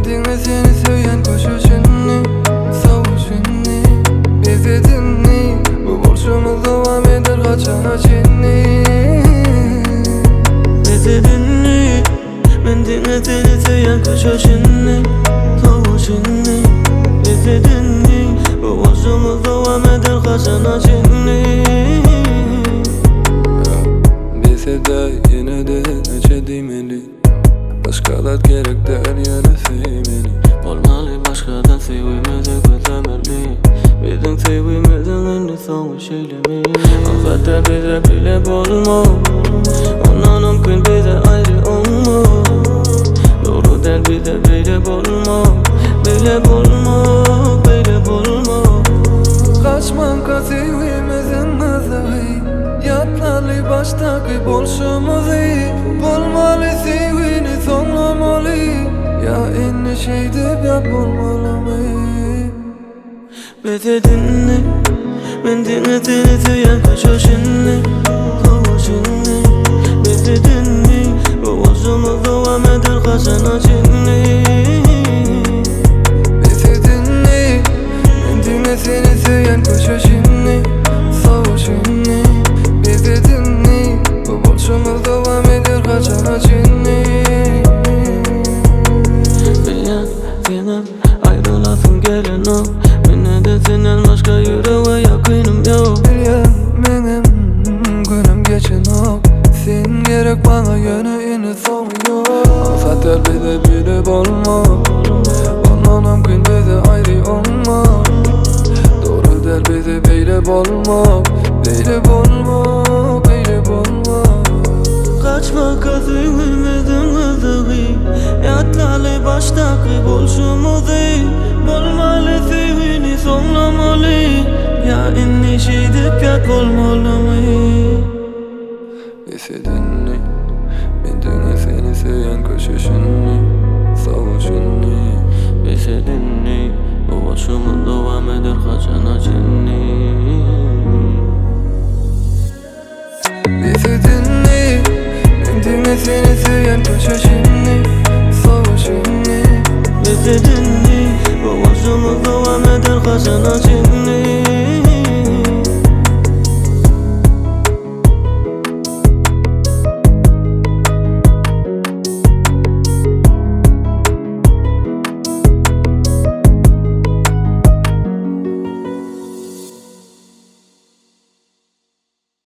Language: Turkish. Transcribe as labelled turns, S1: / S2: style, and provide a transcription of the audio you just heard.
S1: dinle seni söyleyen koşuşunu, savuşunu. Bizi dinle, bu borcumuz devam eder kaçan acını.
S2: Bizi dinle, ben dinle seni söyleyen koşuşunu, savuşunu. Bizi dinle, bu borcumuz devam eder kaçan acını.
S1: Bilse de yine de neçe demeli, başkalar gerek değil yine sevmeli.
S2: Olmalı başkadan sevmedi gözlemeli. Bizim sevimizin sonuç eylemi. Afette bize bile bulma, ondan mümkün bize ayrı olma. Doğru der bize bile bulma, bile bulma, bile bulma.
S1: Kaçmam ka sevimizin azı, yatlalı baştaki bolşumuzu. Bulmalı sevini sonlamalı, ya en şeyde yap olmalı mı?
S2: Bizi dinle, ben dinle seni söyleyen koşuşunu, savuşunu. Bizi dinle, bu borcumuz devam eder kaçan acını.
S1: Bizi dinle, ben dinle seni söyleyen koşuşunu, savuşunu. Bizi dinle, bu borcumuz devam eder kaçan acını.
S2: Bilen, senem, ayrılasın gelen o. Beni de senden başka yüreğe yakınım yok.
S1: Bilyen benim günüm geçen o. Sen gerek bana yöneğini soğuyor. Afetler bize bile olma, ondan mümkün bize ayrı olma. Doğru der bize beyle olma, beyle olma, beyle olma.
S2: Kaçma kazığımızın hızı, yatlalı baştaki bolşumuzu. Bulmalı sevini sonlamalı, ya en şeyde yat olmalı mı?
S1: Bizi dinle, ben dinle seni söyleyen koşuşunu, savuşunu.
S2: Bizi dinle, bu borcumuz devam eder kaçan acını.
S1: Bizi dinle, ben dinle seni söyleyen koşuşunu, savuşunu.
S2: Bizi dinle, bu borcumuz devam eder kaçan acını.